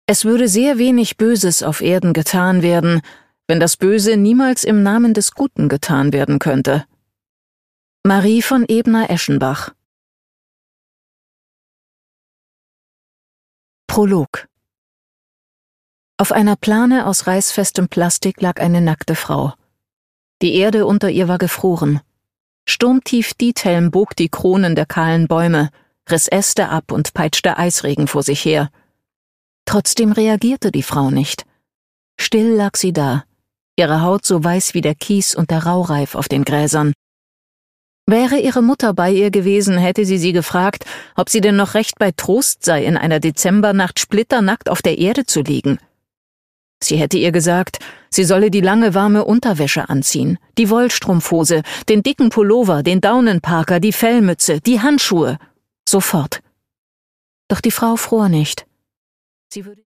Es würde sehr wenig Böses auf Erden getan werden, wenn das Böse niemals im Namen des Guten getan werden könnte. Marie von Ebner-Eschenbach. Prolog. Auf einer Plane aus reißfestem Plastik lag eine nackte Frau. Die Erde unter ihr war gefroren. Sturmtief Diethelm bog die Kronen der kahlen Bäume, riss Äste ab und peitschte Eisregen vor sich her. Trotzdem reagierte die Frau nicht. Still lag sie da, ihre Haut so weiß wie der Kies und der Raureif auf den Gräsern. Wäre ihre Mutter bei ihr gewesen, hätte sie gefragt, ob sie denn noch recht bei Trost sei, in einer Dezembernacht splitternackt auf der Erde zu liegen. Sie hätte ihr gesagt, sie solle die lange warme Unterwäsche anziehen, die Wollstrumpfhose, den dicken Pullover, den Daunenparker, die Fellmütze, die Handschuhe. Sofort. Doch die Frau fror nicht. Sie würde